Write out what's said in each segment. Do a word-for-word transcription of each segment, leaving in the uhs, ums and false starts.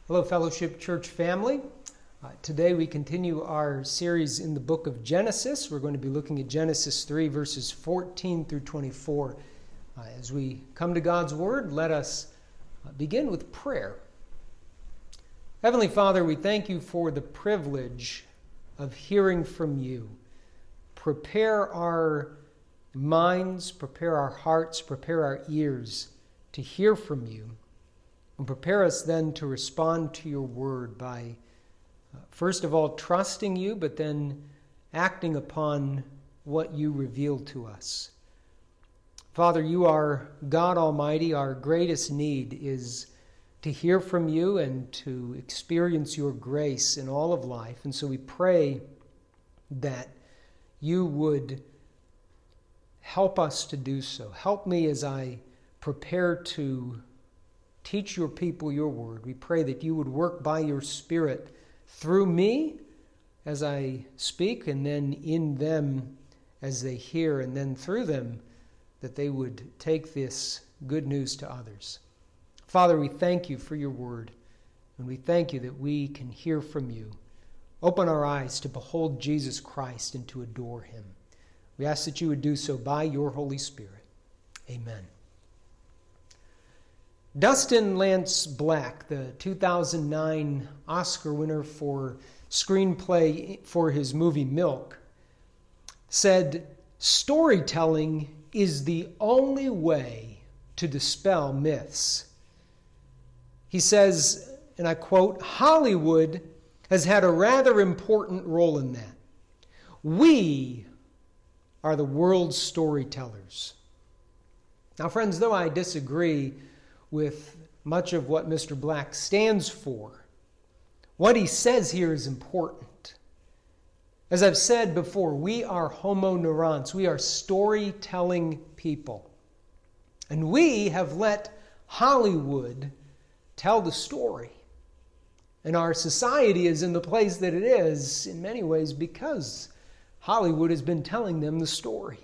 Hello, Fellowship Church family. Uh, today we continue our series in the book of Genesis. We're going to be looking at Genesis three, verses fourteen through twenty-four. Uh, as we come to God's Word, let us uh, begin with prayer. Heavenly Father, we thank you for the privilege of hearing from you. Prepare our minds, prepare our hearts, prepare our ears to hear from you. And prepare us then to respond to your word by, uh, first of all, trusting you, but then acting upon what you reveal to us. Father, you are God Almighty. Our greatest need is to hear from you and to experience your grace in all of life. And so we pray that you would help us to do so. Help me as I prepare to teach your people your word. We pray that you would work by your Spirit through me as I speak, and then in them as they hear, and then through them that they would take this good news to others. Father, we thank you for your word, and we thank you that we can hear from you. Open our eyes to behold Jesus Christ and to adore him. We ask that you would do so by your Holy Spirit. Amen. Dustin Lance Black, the two thousand nine Oscar winner for screenplay for his movie Milk, said, "Storytelling is the only way to dispel myths." He says, and I quote, "Hollywood has had a rather important role in that. We are the world's storytellers." Now, friends, though I disagree with much of what Mister Black stands for, what he says here is important. As I've said before, we are homo neurons. We are storytelling people. And we have let Hollywood tell the story. And our society is in the place that it is in many ways because Hollywood has been telling them the story.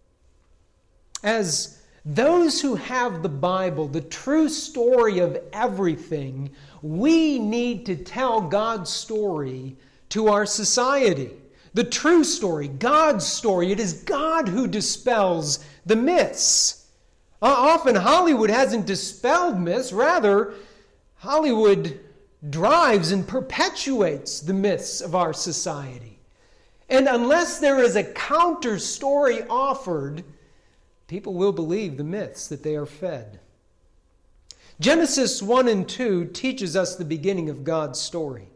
As those who have the Bible, the true story of everything, we need to tell God's story to our society. The true story, God's story. It is God who dispels the myths. Uh, often Hollywood hasn't dispelled myths. Rather, Hollywood drives and perpetuates the myths of our society. And unless there is a counter story offered, people will believe the myths that they are fed. Genesis one and two teaches us the beginning of God's story.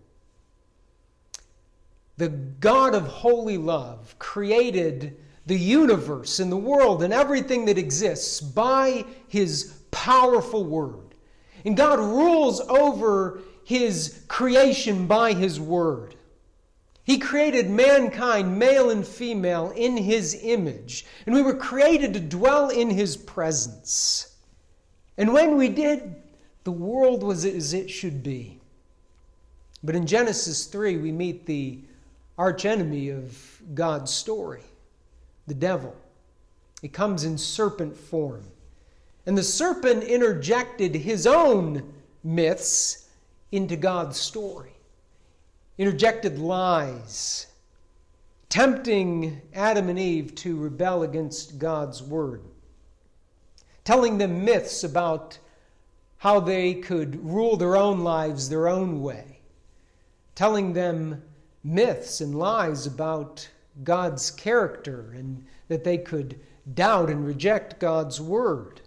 The God of holy love created the universe and the world and everything that exists by his powerful word. And God rules over his creation by his word. He created mankind, male and female, in his image. And we were created to dwell in his presence. And when we did, the world was as it should be. But in Genesis three, we meet the archenemy of God's story, the devil. He comes in serpent form. And the serpent interjected his own myths into God's story. Interjected lies, tempting Adam and Eve to rebel against God's word, telling them myths about how they could rule their own lives their own way, telling them myths and lies about God's character and that they could doubt and reject God's word.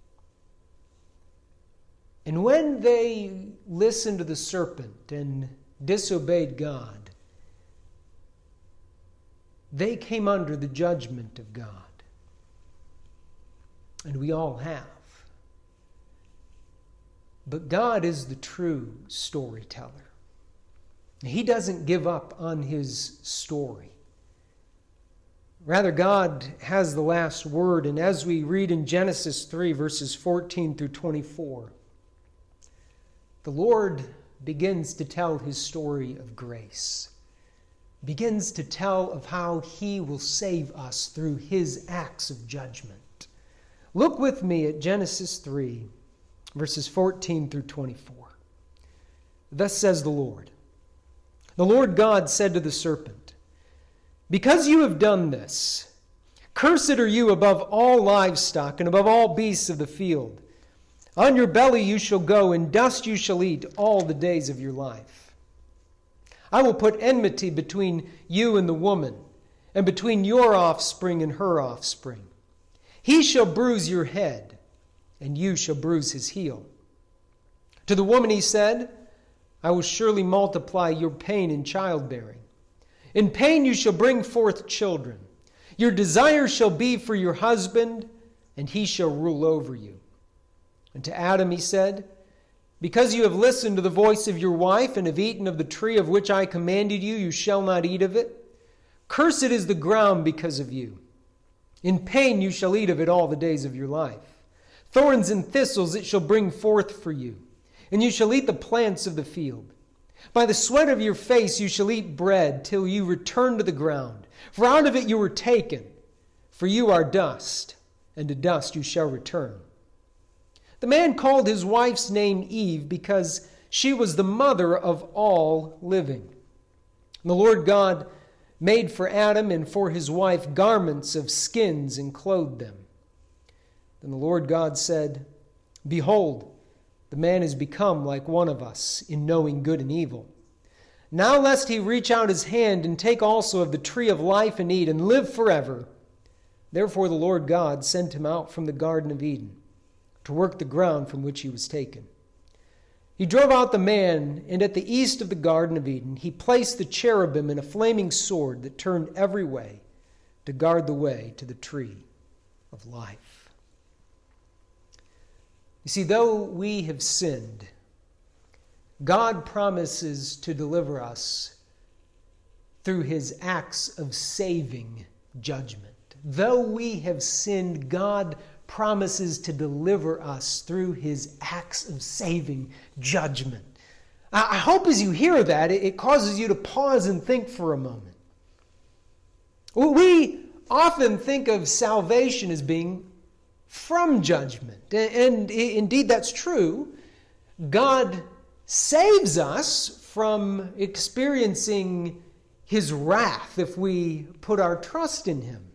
And when they listened to the serpent and disobeyed God, they came under the judgment of God. And we all have. But God is the true storyteller. He doesn't give up on his story. Rather, God has the last word. And as we read in Genesis three, verses fourteen through twenty-four, the Lord begins to tell his story of grace, begins to tell of how he will save us through his acts of judgment. Look with me at Genesis three, verses fourteen through twenty-four. Thus says the Lord. The Lord God said to the serpent, because you have done this, cursed are you above all livestock and above all beasts of the field. On your belly you shall go, and dust you shall eat all the days of your life. I will put enmity between you and the woman, and between your offspring and her offspring. He shall bruise your head, and you shall bruise his heel. To the woman he said, I will surely multiply your pain in childbearing. In pain you shall bring forth children. Your desire shall be for your husband, and he shall rule over you. And to Adam he said, because you have listened to the voice of your wife, and have eaten of the tree of which I commanded you, you shall not eat of it. Cursed is the ground because of you. In pain you shall eat of it all the days of your life. Thorns and thistles it shall bring forth for you, and you shall eat the plants of the field. By the sweat of your face you shall eat bread till you return to the ground. For out of it you were taken, for you are dust, and to dust you shall return. The man called his wife's name Eve because she was the mother of all living. And the Lord God made for Adam and for his wife garments of skins and clothed them. Then the Lord God said, behold, the man has become like one of us in knowing good and evil. Now lest he reach out his hand and take also of the tree of life and eat and live forever. Therefore the Lord God sent him out from the Garden of Eden to work the ground from which he was taken. He drove out the man, and at the east of the Garden of Eden he placed the cherubim and a flaming sword that turned every way to guard the way to the tree of life. You see, though we have sinned, God promises to deliver us through his acts of saving judgment. Though we have sinned, God promises to deliver us through his acts of saving judgment. I hope as you hear that, it causes you to pause and think for a moment. We often think of salvation as being from judgment. And indeed that's true. God saves us from experiencing his wrath if we put our trust in him.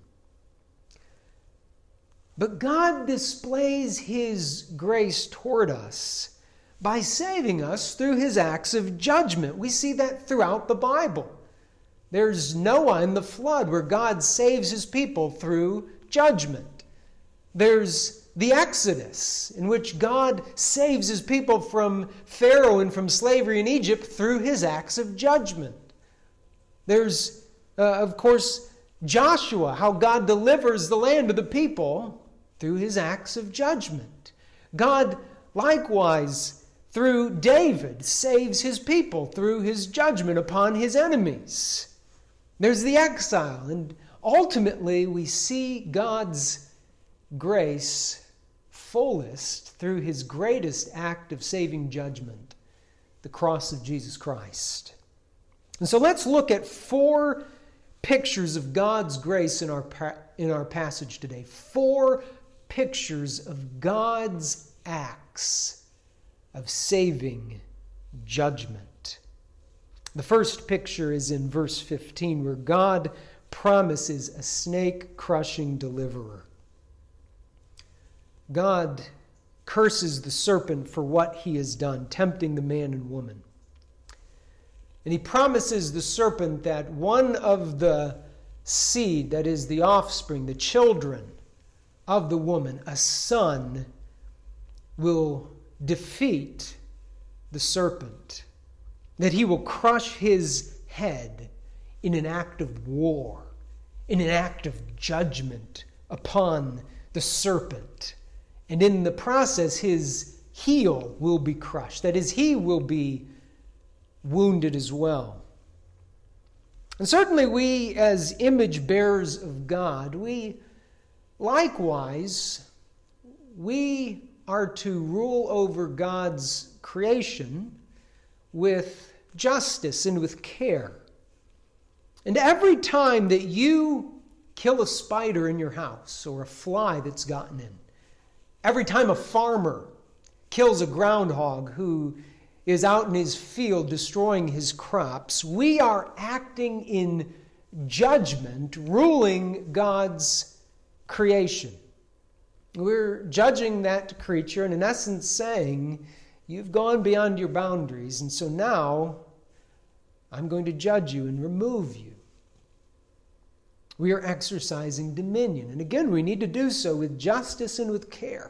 But God displays his grace toward us by saving us through his acts of judgment. We see that throughout the Bible. There's Noah in the flood where God saves his people through judgment. There's the Exodus in which God saves his people from Pharaoh and from slavery in Egypt through his acts of judgment. There's, uh, of course, Joshua, how God delivers the land to the people through his acts of judgment. God, likewise, through David, saves his people through his judgment upon his enemies. There's the exile, and ultimately we see God's grace fullest through his greatest act of saving judgment, the cross of Jesus Christ. And so let's look at four pictures of God's grace in our in our passage today. Four pictures of God's acts of saving judgment. The first picture is in verse fifteen, where God promises a snake-crushing deliverer. God curses the serpent for what he has done, tempting the man and woman. And he promises the serpent that one of the seed, that is the offspring, the children of the woman, a son, will defeat the serpent, that he will crush his head in an act of war, in an act of judgment upon the serpent. And in the process, his heel will be crushed. That is, he will be wounded as well. And certainly we, as image bearers of God, we likewise, we are to rule over God's creation with justice and with care. And every time that you kill a spider in your house or a fly that's gotten in, every time a farmer kills a groundhog who is out in his field destroying his crops, we are acting in judgment, ruling God's creation. We're judging that creature and in essence saying, you've gone beyond your boundaries, and so now I'm going to judge you and remove you. We are exercising dominion. And again, we need to do so with justice and with care.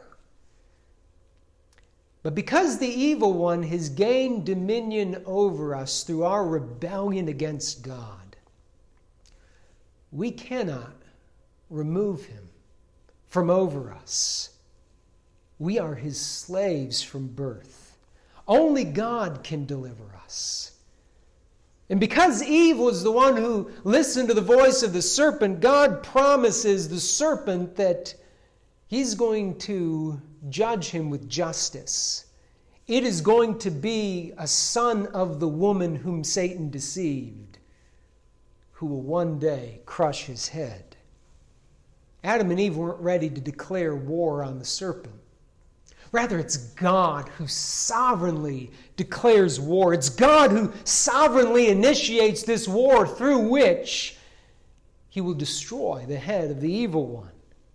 But because the evil one has gained dominion over us through our rebellion against God, we cannot remove him from over us. We are his slaves from birth. Only God can deliver us. And because Eve was the one who listened to the voice of the serpent, God promises the serpent that he's going to judge him with justice. It is going to be a son of the woman whom Satan deceived, who will one day crush his head. Adam and Eve weren't ready to declare war on the serpent. Rather, it's God who sovereignly declares war. It's God who sovereignly initiates this war through which he will destroy the head of the evil one.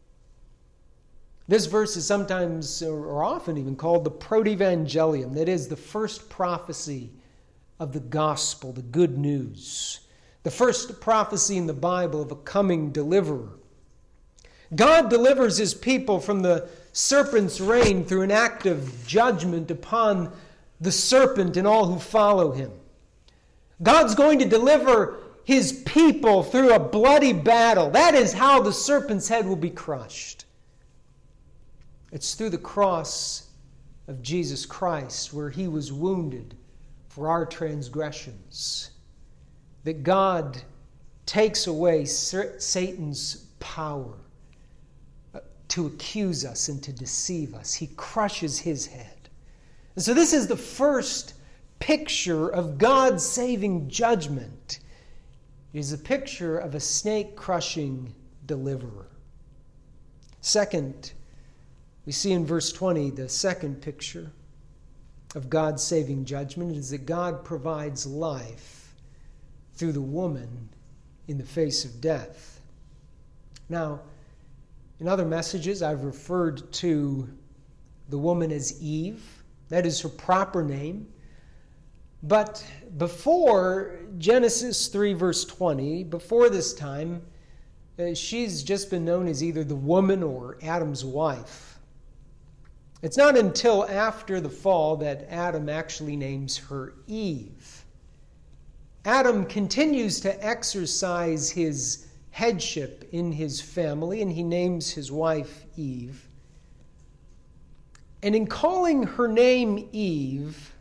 This verse is sometimes, or often even, called the Protevangelium. That is, the first prophecy of the gospel, the good news. The first prophecy in the Bible of a coming deliverer. God delivers his people from the serpent's reign through an act of judgment upon the serpent and all who follow him. God's going to deliver his people through a bloody battle. That is how the serpent's head will be crushed. It's through the cross of Jesus Christ, where he was wounded for our transgressions, that God takes away Satan's power to accuse us and to deceive us. He crushes his head. And so this is the first picture of God's saving judgment. It is a picture of a snake-crushing deliverer. Second, we see in verse twenty the second picture of God's saving judgment is that God provides life through the woman in the face of death. Now, in other messages, I've referred to the woman as Eve. That is her proper name. But before Genesis three, verse twenty, before this time, uh, she's just been known as either the woman or Adam's wife. It's not until after the fall that Adam actually names her Eve. Adam continues to exercise his headship in his family, and he names his wife Eve. And in calling her name Eve,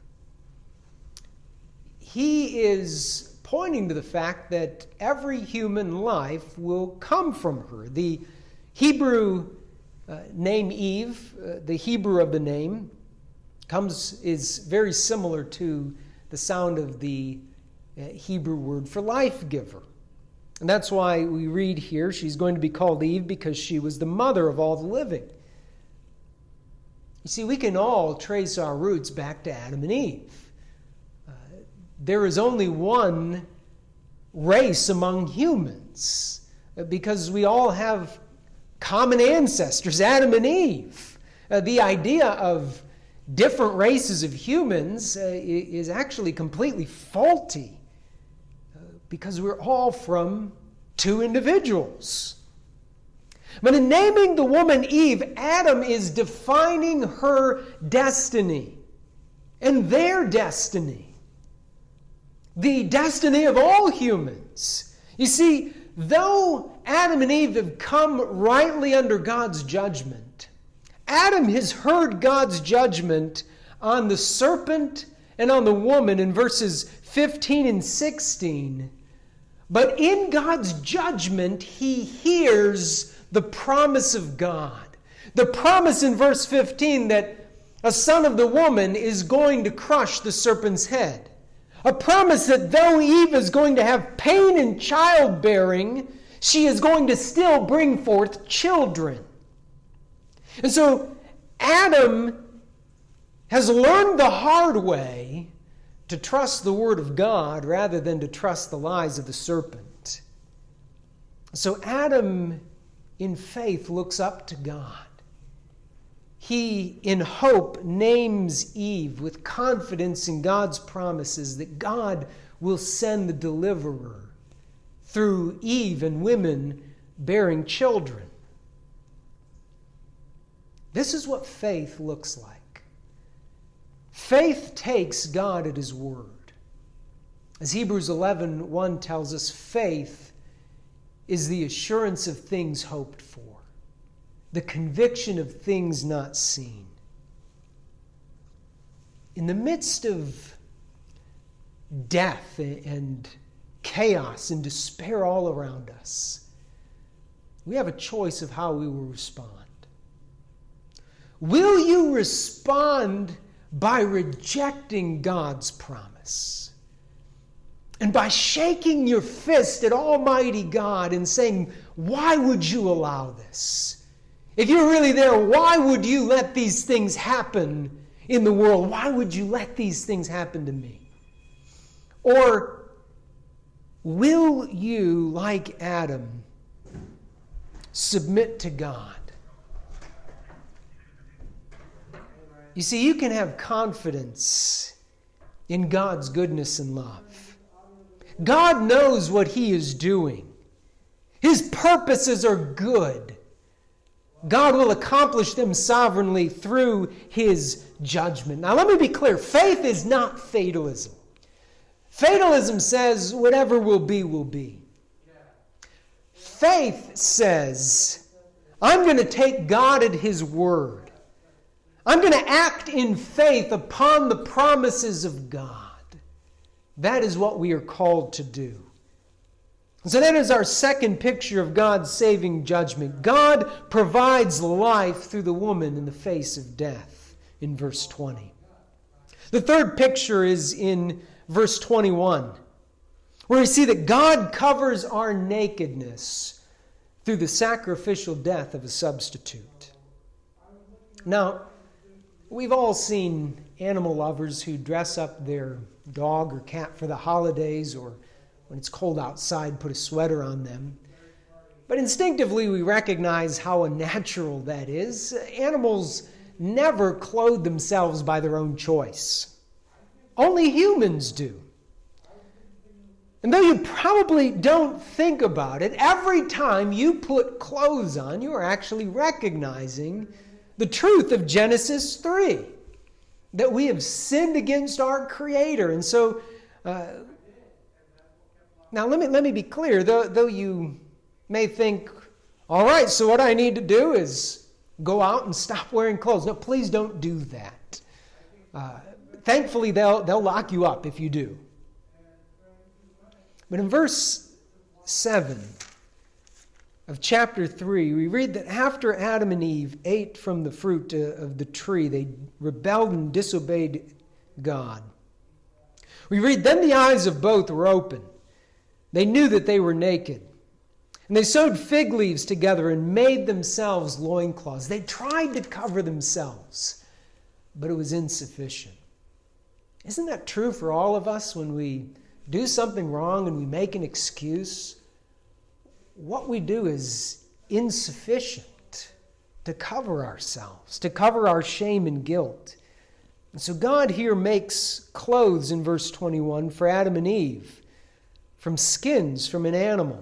he is pointing to the fact that every human life will come from her. The Hebrew uh, name Eve, uh, the Hebrew of the name, comes is very similar to the sound of the uh, Hebrew word for life giver. And that's why we read here, she's going to be called Eve because she was the mother of all the living. You see, we can all trace our roots back to Adam and Eve. Uh, there is only one race among humans uh, because we all have common ancestors, Adam and Eve. Uh, the idea of different races of humans uh, is actually completely faulty. Because we're all from two individuals. But in naming the woman Eve, Adam is defining her destiny and their destiny. The destiny of all humans. You see, though Adam and Eve have come rightly under God's judgment, Adam has heard God's judgment on the serpent and on the woman in verses fifteen and sixteen. But in God's judgment, he hears the promise of God. The promise in verse fifteen that a son of the woman is going to crush the serpent's head. A promise that though Eve is going to have pain in childbearing, she is going to still bring forth children. And so Adam has learned the hard way to trust the Word of God rather than to trust the lies of the serpent. So Adam, in faith, looks up to God. He, in hope, names Eve with confidence in God's promises that God will send the deliverer through Eve and women bearing children. This is what faith looks like. Faith takes God at His word. As Hebrews eleven one tells us, faith is the assurance of things hoped for, the conviction of things not seen. In the midst of death and chaos and despair all around us, we have a choice of how we will respond. Will you respond by rejecting God's promise and by shaking your fist at Almighty God and saying, why would you allow this? If you're really there, why would you let these things happen in the world? Why would you let these things happen to me? Or will you, like Adam, submit to God? You see, you can have confidence in God's goodness and love. God knows what He is doing. His purposes are good. God will accomplish them sovereignly through His judgment. Now, let me be clear. Faith is not fatalism. Fatalism says whatever will be, will be. Faith says, I'm going to take God at His word. I'm going to act in faith upon the promises of God. That is what we are called to do. So that is our second picture of God's saving judgment. God provides life through the woman in the face of death in verse twenty. The third picture is in verse twenty-one, where we see that God covers our nakedness through the sacrificial death of a substitute. Now, we've all seen animal lovers who dress up their dog or cat for the holidays, or when it's cold outside, put a sweater on them. But instinctively, we recognize how unnatural that is. Animals never clothe themselves by their own choice. Only humans do. And though you probably don't think about it, every time you put clothes on, you are actually recognizing the truth of Genesis three, that we have sinned against our Creator. And so, uh, now let me let me be clear, though, though you may think, all right, so what I need to do is go out and stop wearing clothes. No, please don't do that. Uh, thankfully, they'll, they'll lock you up if you do. But in verse seven of chapter three, we read that after Adam and Eve ate from the fruit of the tree, they rebelled and disobeyed God. We read, then the eyes of both were open. They knew that they were naked. And they sewed fig leaves together and made themselves loincloths. They tried to cover themselves, but it was insufficient. Isn't that true for all of us when we do something wrong and we make an excuse? What we do is insufficient to cover ourselves, to cover our shame and guilt. And so God here makes clothes in verse twenty-one for Adam and Eve from skins from an animal.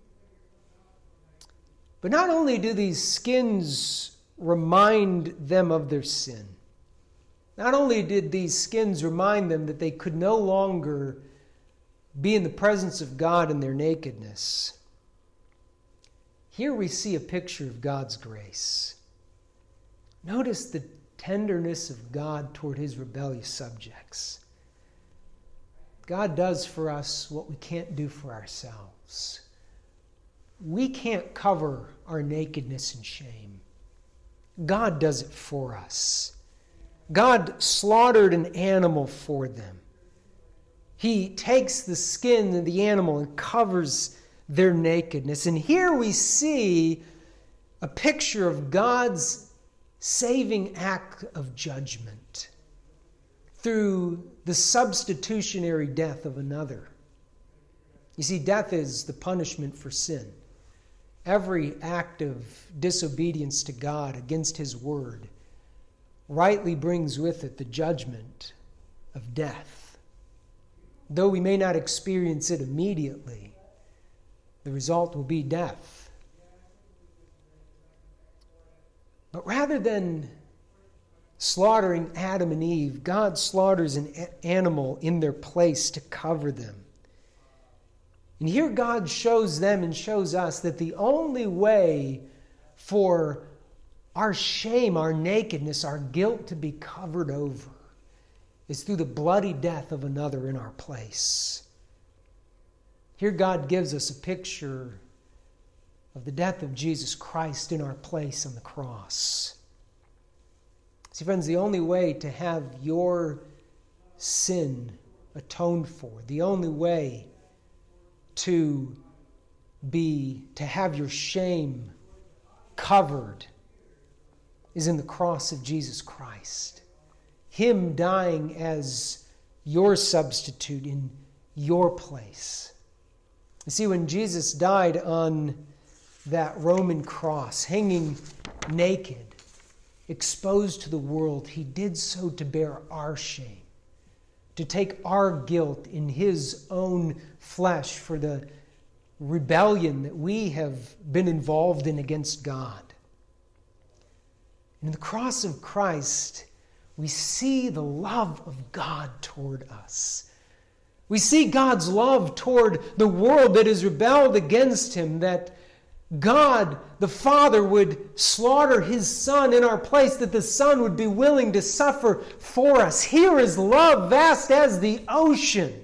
But not only do these skins remind them of their sin, not only did these skins remind them that they could no longer be in the presence of God in their nakedness, here we see a picture of God's grace. Notice the tenderness of God toward His rebellious subjects. God does for us what we can't do for ourselves. We can't cover our nakedness and shame. God does it for us. God slaughtered an animal for them. He takes the skin of the animal and covers their nakedness. And here we see a picture of God's saving act of judgment. through the substitutionary death of another. You see, death is the punishment for sin. Every act of disobedience to God against His word rightly brings with it the judgment of death. Though we may not experience it immediately, the result will be death. But rather than slaughtering Adam and Eve, God slaughters an animal in their place to cover them. And here God shows them and shows us that the only way for our shame, our nakedness, our guilt to be covered over is through the bloody death of another in our place. Here God gives us a picture of the death of Jesus Christ in our place on the cross. See, friends, the only way to have your sin atoned for, the only way to be, to have your shame covered is in the cross of Jesus Christ. Him dying as your substitute in your place. You see, when Jesus died on that Roman cross, hanging naked, exposed to the world, He did so to bear our shame, to take our guilt in His own flesh for the rebellion that we have been involved in against God. In the cross of Christ, we see the love of God toward us. We see God's love toward the world that has rebelled against Him, that God, the Father, would slaughter His Son in our place, that the Son would be willing to suffer for us. Here is love vast as the ocean.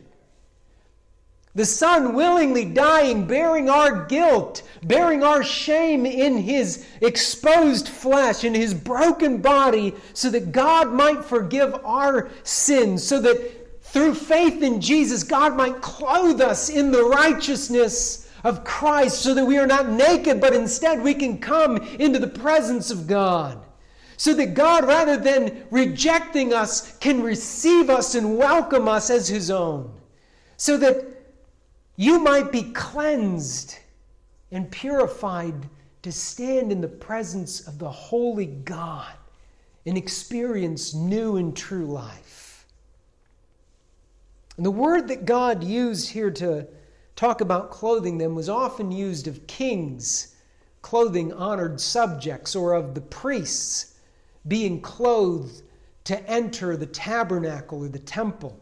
The Son willingly dying, bearing our guilt, bearing our shame in His exposed flesh, in His broken body, so that God might forgive our sins, so that through faith in Jesus, God might clothe us in the righteousness of Christ, so that we are not naked, but instead we can come into the presence of God. So that God, rather than rejecting us, can receive us and welcome us as His own. So that you might be cleansed and purified to stand in the presence of the holy God and experience new and true life. And the word that God used here to talk about clothing them was often used of kings clothing honored subjects, or of the priests being clothed to enter the tabernacle or the temple.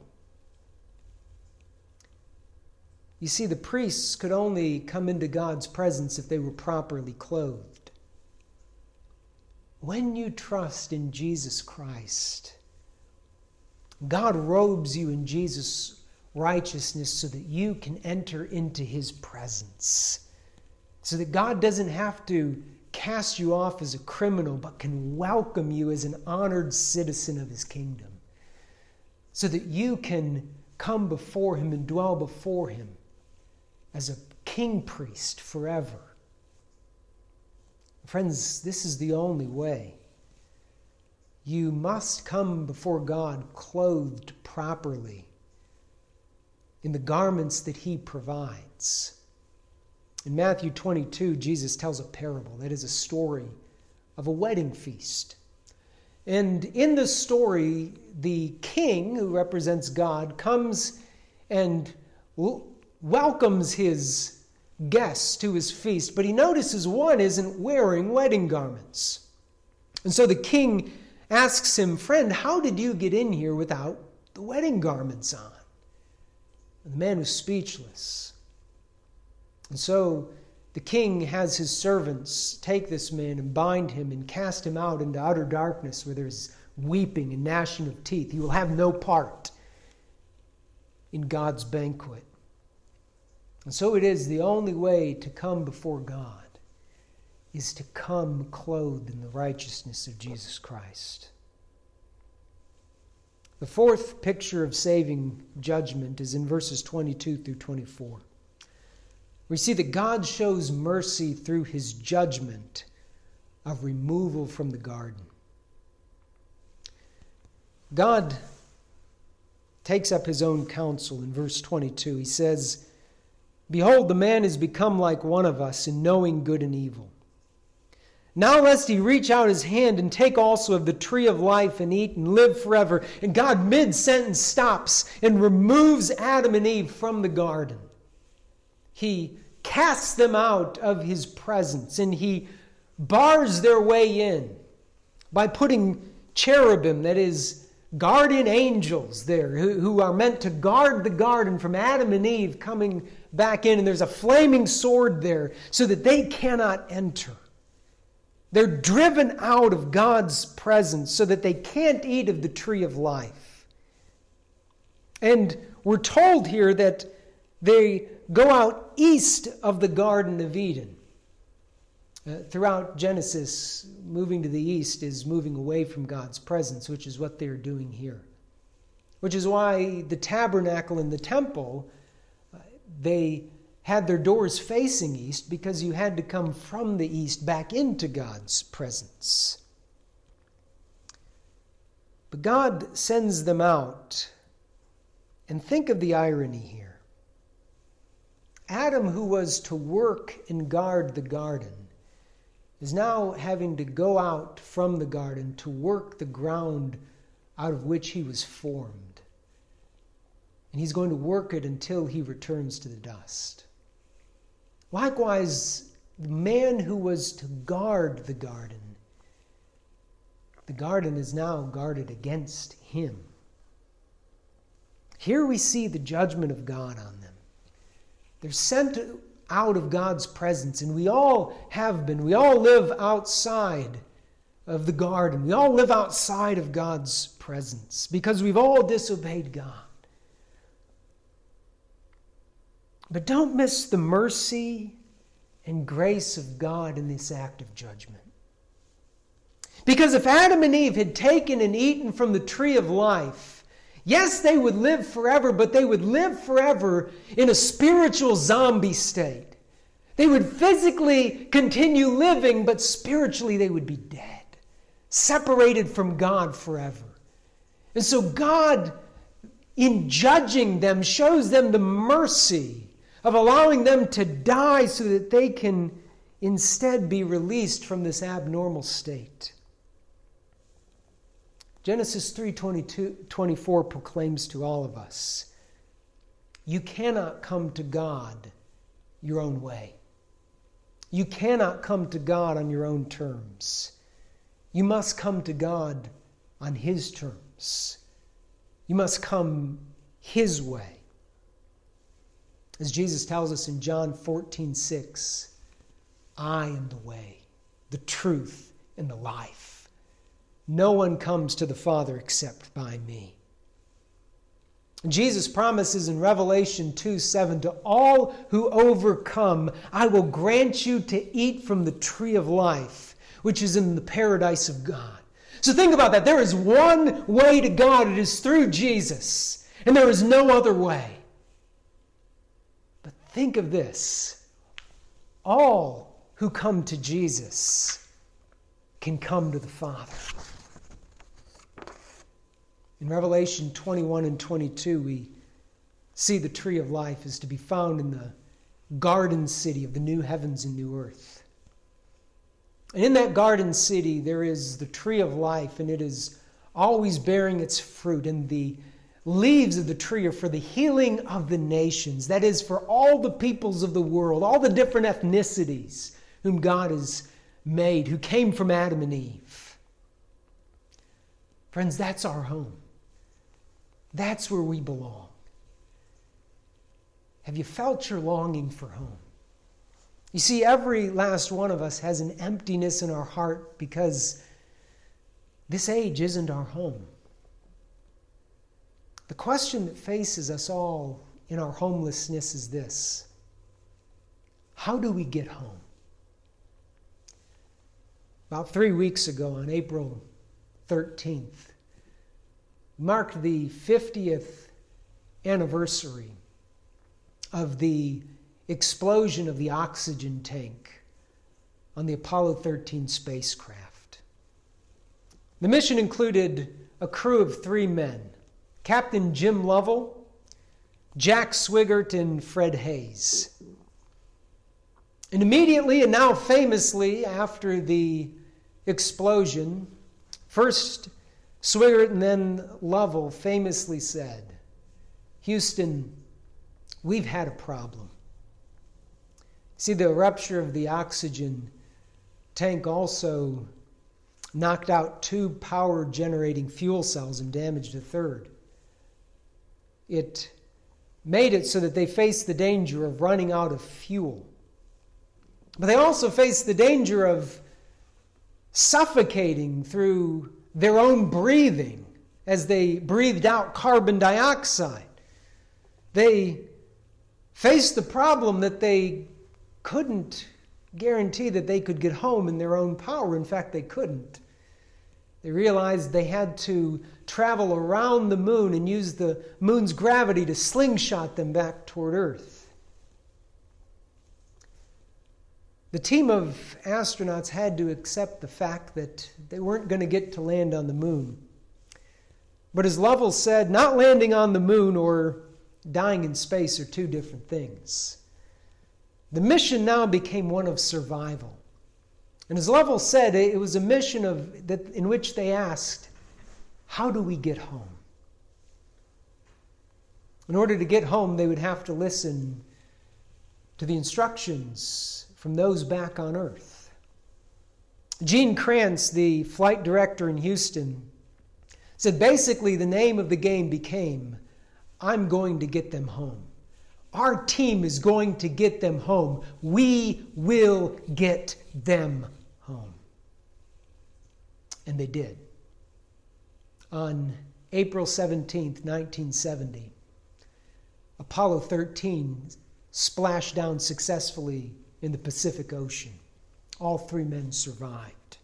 You see, the priests could only come into God's presence if they were properly clothed. When you trust in Jesus Christ, God robes you in Jesus' righteousness so that you can enter into His presence. So that God doesn't have to cast you off as a criminal, but can welcome you as an honored citizen of His kingdom. So that you can come before Him and dwell before Him as a king priest forever. Friends, this is the only way. You must come before God clothed properly in the garments that He provides. In Matthew twenty-two, Jesus tells a parable. That is a story of a wedding feast. And in this story, the king, who represents God, comes and welcomes his guests to his feast, but he notices one isn't wearing wedding garments. And so the king asks him, "Friend, how did you get in here without the wedding garments on?" And the man was speechless. And so the king has his servants take this man and bind him and cast him out into utter darkness where there's weeping and gnashing of teeth. He will have no part in God's banquet. And so it is, the only way to come before God is to come clothed in the righteousness of Jesus Christ. The fourth picture of saving judgment is in verses twenty-two through twenty-four. We see that God shows mercy through His judgment of removal from the garden. God takes up his own counsel in verse twenty-two. He says, "Behold, the man is become like one of us in knowing good and evil. Now lest he reach out his hand and take also of the tree of life and eat and live forever." And God mid-sentence stops and removes Adam and Eve from the garden. He casts them out of his presence, and he bars their way in by putting cherubim, that is, guardian angels there, who, who are meant to guard the garden from Adam and Eve coming back in. And there's a flaming sword there so that they cannot enter. They're driven out of God's presence so that they can't eat of the tree of life. And we're told here that they go out east of the Garden of Eden. Uh, throughout Genesis, moving to the east is moving away from God's presence, which is what they're doing here. Which is why the tabernacle and the temple, uh, they had their doors facing east, because you had to come from the east back into God's presence. But God sends them out. And think of the irony here. Adam, who was to work and guard the garden, is now having to go out from the garden to work the ground out of which he was formed. And he's going to work it until he returns to the dust. Likewise, the man who was to guard the garden, the garden is now guarded against him. Here we see the judgment of God on them. They're sent out of God's presence, and we all have been. We all live outside of the garden. We all live outside of God's presence because we've all disobeyed God. But don't miss the mercy and grace of God in this act of judgment. Because if Adam and Eve had taken and eaten from the tree of life, yes, they would live forever, but they would live forever in a spiritual zombie state. They would physically continue living, but spiritually they would be dead, separated from God forever. And so God, in judging them, shows them the mercy of allowing them to die so that they can instead be released from this abnormal state. Genesis three twenty-two, twenty-four proclaims to all of us, you cannot come to God your own way. You cannot come to God on your own terms. You must come to God on His terms. You must come His way. As Jesus tells us in John fourteen six, I am the way, the truth, and the life. No one comes to the Father except by me. And Jesus promises in Revelation two seven, to all who overcome, I will grant you to eat from the tree of life, which is in the paradise of God. So think about that. There is one way to God. It is through Jesus. And there is no other way. But think of this. All who come to Jesus can come to the Father. In Revelation twenty-one and twenty-two, we see the tree of life is to be found in the garden city of the new heavens and new earth. And in that garden city, there is the tree of life, and it is always bearing its fruit. And the leaves of the tree are for the healing of the nations. That is, for all the peoples of the world, all the different ethnicities whom God has made, who came from Adam and Eve. Friends, that's our home. That's where we belong. Have you felt your longing for home? You see, every last one of us has an emptiness in our heart because this age isn't our home. The question that faces us all in our homelessness is this: how do we get home? About three weeks ago, on April thirteenth, marked the fiftieth anniversary of the explosion of the oxygen tank on the Apollo thirteen spacecraft. The mission included a crew of three men, Captain Jim Lovell, Jack Swigert, and Fred Hayes. And immediately and now famously after the explosion, first Swigert and then Lovell famously said, "Houston, we've had a problem." See, the rupture of the oxygen tank also knocked out two power-generating fuel cells and damaged a third. It made it so that they faced the danger of running out of fuel. But they also faced the danger of suffocating through their own breathing as they breathed out carbon dioxide. They faced the problem that they couldn't guarantee that they could get home in their own power. In fact, they couldn't. They realized they had to travel around the moon and use the moon's gravity to slingshot them back toward Earth. The team of astronauts had to accept the fact that they weren't going to get to land on the moon. But as Lovell said, not landing on the moon or dying in space are two different things. The mission now became one of survival. And as Lovell said, it was a mission of that in which they asked, how do we get home? In order to get home, they would have to listen to the instructions from those back on Earth. Gene Kranz, the flight director in Houston, said basically the name of the game became, I'm going to get them home. Our team is going to get them home. We will get them home. And they did. On April seventeenth, nineteen seventy, Apollo thirteen splashed down successfully in the Pacific Ocean. All three men survived.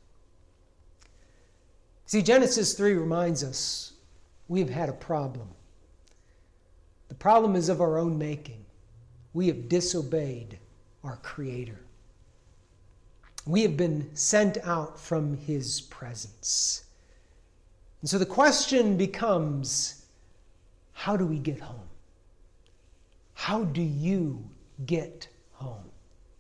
See, Genesis three reminds us we've had a problem. The problem is of our own making. We have disobeyed our Creator. We have been sent out from His presence. And so the question becomes, how do we get home? How do you get home?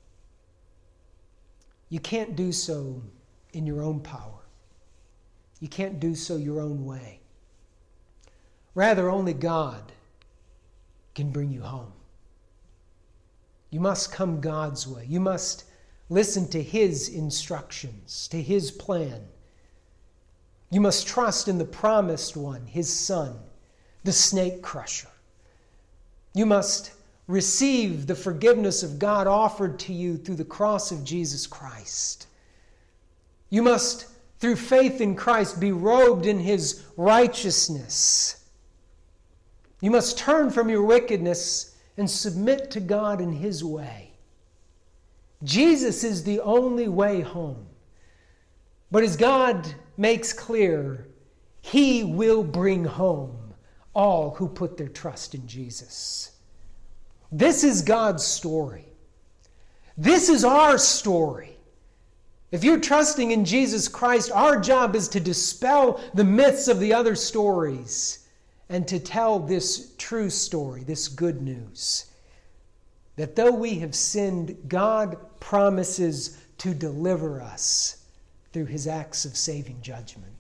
You can't do so in your own power. You can't do so your own way. Rather, only God can bring you home. You must come God's way. You must listen to His instructions, to His plan. You must trust in the promised one, His Son, the snake crusher. You must receive the forgiveness of God offered to you through the cross of Jesus Christ. You must, through faith in Christ, be robed in His righteousness. You must turn from your wickedness and submit to God in His way. Jesus is the only way home. But as God makes clear, He will bring home all who put their trust in Jesus. This is God's story. This is our story. If you're trusting in Jesus Christ, our job is to dispel the myths of the other stories and to tell this true story, this good news, that though we have sinned, God promises to deliver us through His acts of saving judgment.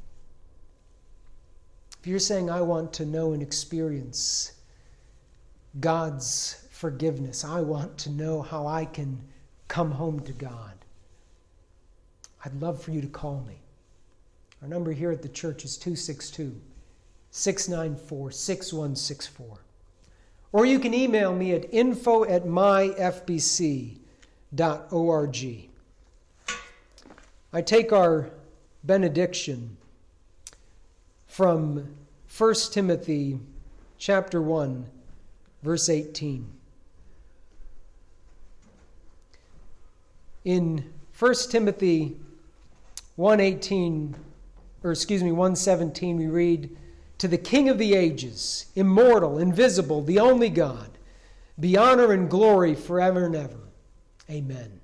If you're saying, I want to know and experience God's forgiveness, I want to know how I can come home to God, I'd love for you to call me. Our number here at the church is two six two, six nine four, six one six four. Or you can email me at info at my f b c dot org. I take our benediction from First Timothy chapter one, verse eighteen. In First Timothy one eighteen, or excuse me, one seventeen, we read, to the King of the ages, immortal, invisible, the only God, be honor and glory forever and ever. Amen.